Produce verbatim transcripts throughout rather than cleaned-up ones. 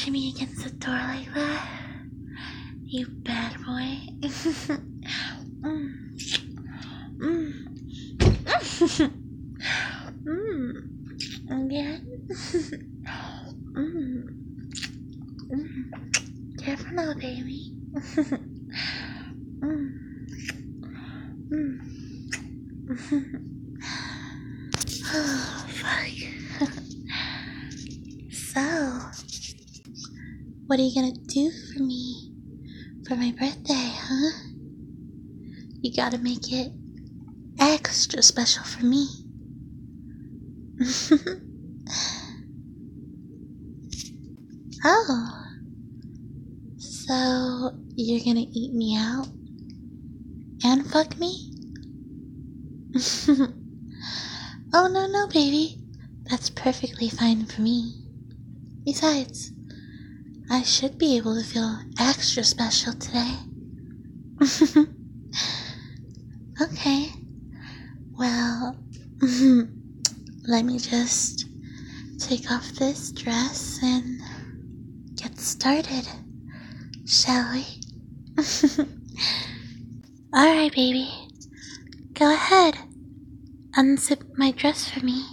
pushing me against the door like that? You bad boy. mm. Mm. mm. Again? mm. Mm. Careful now, baby. mm. Mm. Oh, fuck. So, what are you gonna do for me for my birthday, huh? You gotta make it extra special for me. Oh, so you're gonna eat me out and fuck me? Oh, no, no, baby. That's perfectly fine for me. Besides, I should be able to feel extra special today. Okay. Well, let me just take off this dress and get started, shall we? Alright, baby. Go ahead. Unzip my dress for me.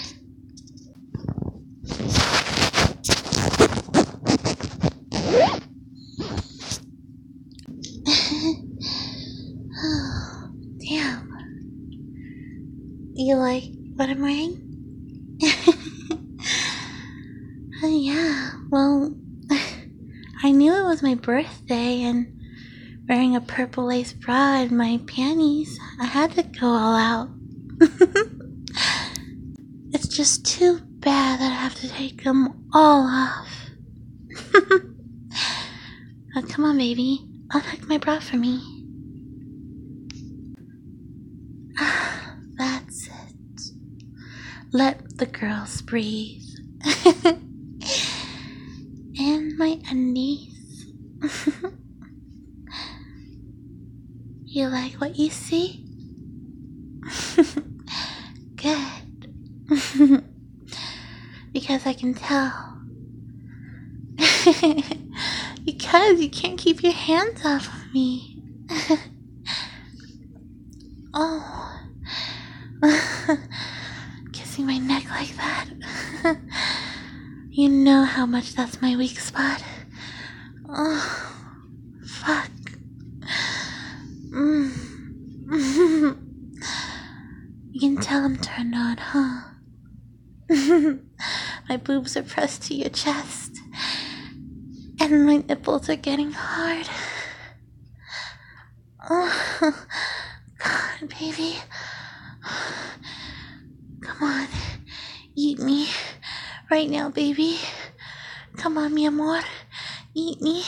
Oh, damn. You like what I'm wearing? Oh, yeah, well, I knew it was my birthday, and wearing a purple lace bra and my panties, I had to go all out. It's just too bad that I have to take them all off. Oh, come on, baby. Unhook my bra for me. That's it. Let the girls breathe. And my undies. You like what you see? Good. Because I can tell. Because you can't keep your hands off of me. Oh. Kissing my neck like that. You know how much that's my weak spot. Oh. Fuck. Mm. You can tell I'm turned on, huh? My boobs are pressed to your chest, and my nipples are getting hard. Oh, God, baby. Come on, eat me. Right now, baby. Come on, mi amor. Eat me.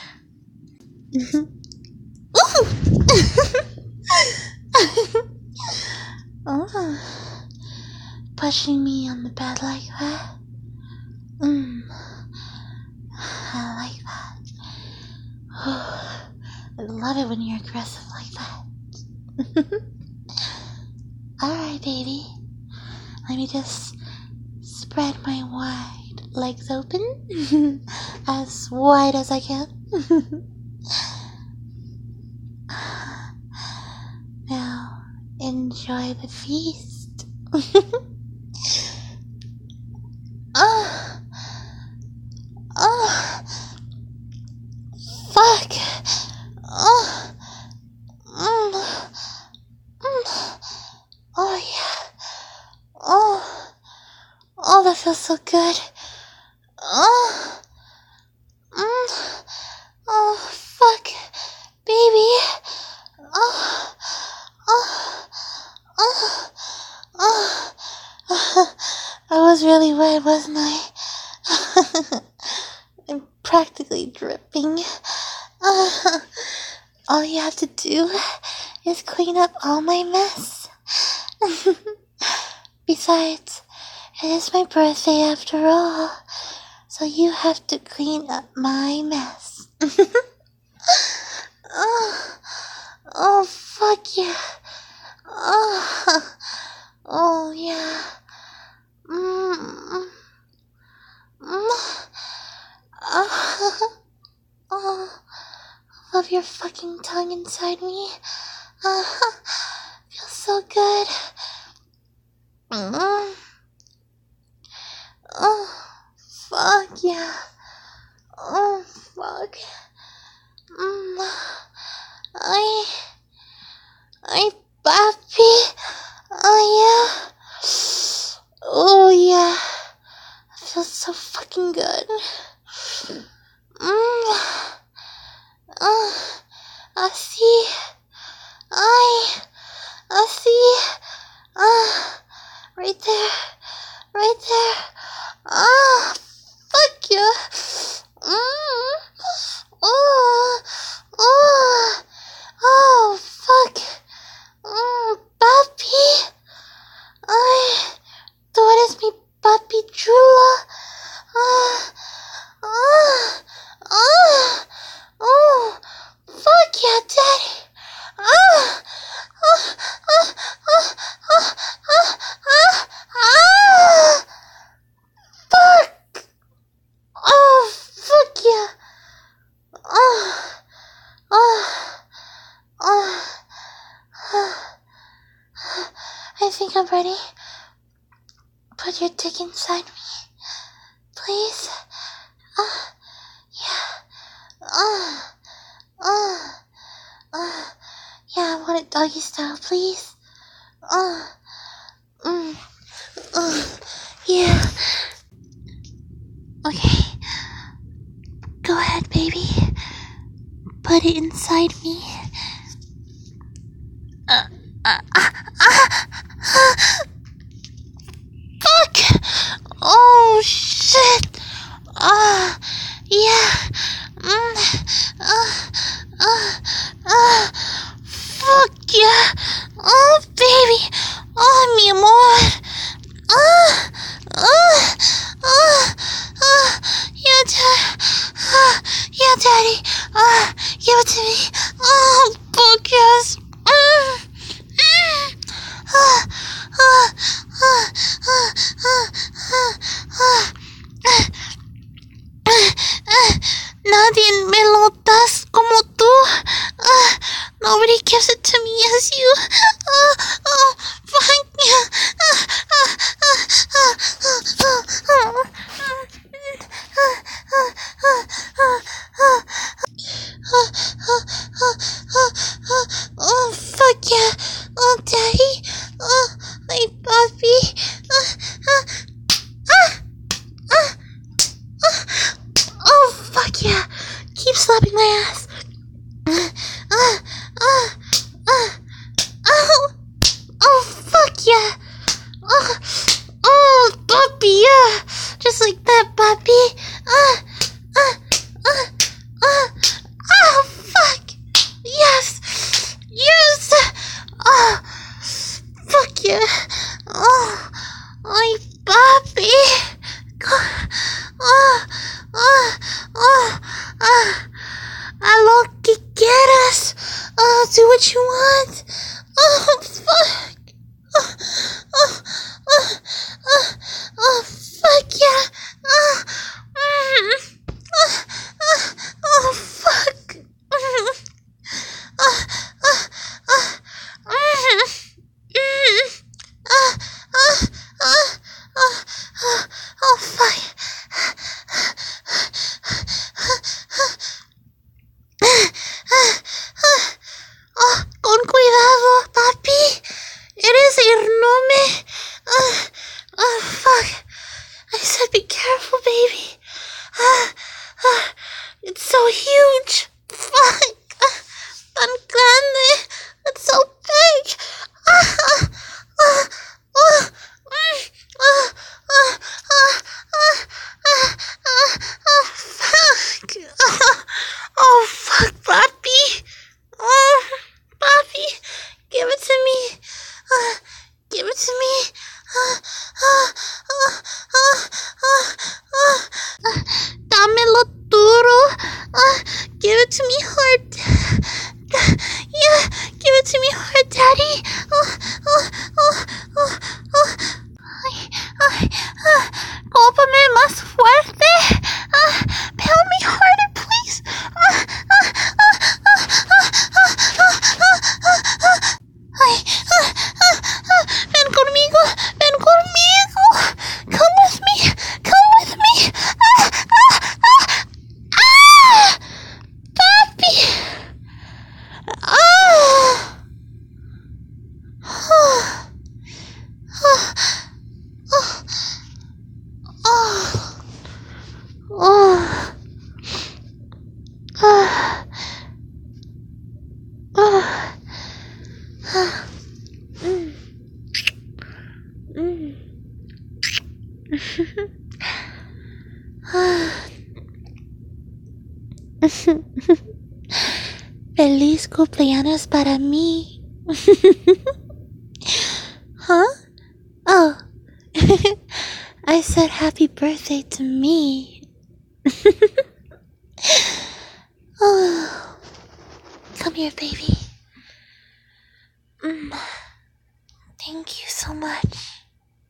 Oh, pushing me on the bed like that. Mm, I like that. Oh, I love it when you're aggressive like that. Alright, baby. Let me just spread my wide legs open. As wide as I can. Now, enjoy the feast. Oh, oh, fuck. Oh, mm, mm. Oh yeah. Oh, oh, that feels so good. Oh, mm. Oh, fuck, baby. Oh, oh, oh, oh. I was really wet, wasn't I? I'm practically dripping. Uh, all you have to do is clean up all my mess. Besides, it is my birthday after all, so you have to clean up my mess. Oh, oh, fuck yeah. Oh, oh yeah. Mm, mm, fucking tongue inside me. Uh, feels so good. Mm. Oh, fuck yeah. Oh, fuck. Mm. I... I... Papi. Oh, yeah. Oh, yeah. It feels so fucking good. Mm. Uh, I see. I... I see. Ah, uh, right there. Right there. Ah, fuck yeah. Mm. Oh, oh, oh, fuck. Mm, papi. Ay, tú eres mi papi chulo. Ah, ah, ah, oh, fuck yeah, daddy. Ah, ah, ah, ah, ah, ah, ah, ah, fuck. Oh, fuck yeah. Oh, oh, oh, oh. I think I'm ready. Put your dick inside me, please. Ah, yeah. Ah, ah, ah. Yeah, I want it doggy style, please. Ah, mm, ah, yeah. Okay. Go ahead, baby. Put it inside me. Uh, uh, uh, uh, uh. Fuck! Oh, shit! Ah, uh, yeah. Mm, uh, uh, uh. Fuck yeah! Oh, baby! Oh, mi amor! Ah, ah, ah, ah. Yeah, dad. Ah, yeah, daddy. Ah, give it to me. Oh, fuck yes. Mm, mm. Ah, ah, ah, ah, ah, ah, ah. Nadie me lo das como tú. Uh, nobody gives it to me as you. Uh, oh, fuck yeah. Uh, uh, uh, uh, uh, uh, oh, fuck yeah. Oh, daddy. Oh, my puppy. Uh, uh, uh, uh, uh. Oh, fuck yeah. Keep slapping my ass. Uh, uh, uh, uh, oh, oh, fuck yeah. Oh, oh, puppy, yeah. Just like that, puppy. Uh, uh, uh, uh, oh, fuck. Yes. Yes. Oh, fuck yeah. Oh, my puppy. Oh, oh, oh, oh. A lo que quieras. Oh, do what you want. Oh, fuck. Oh, oh, oh, oh, oh, fuck yeah. Oh, mm, oh, oh, oh, fuck. Mm, oh, oh, oh, mm, mm, oh, oh, oh, oh, oh, oh, fuck. Oh, con cuidado, papi. Eres hermoso. Mm. Feliz cumpleaños para mí. Huh? Oh. I said happy birthday to me. Oh. Come here, baby. Mm. Thank you so much.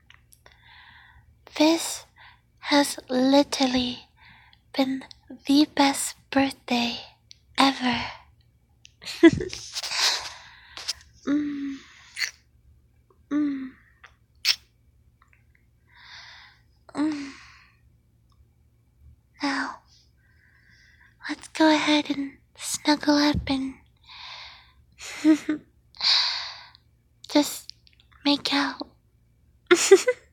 This has literally been the best birthday ever. mm. Mm. Mm. Now, let's go ahead and snuggle up and just make out.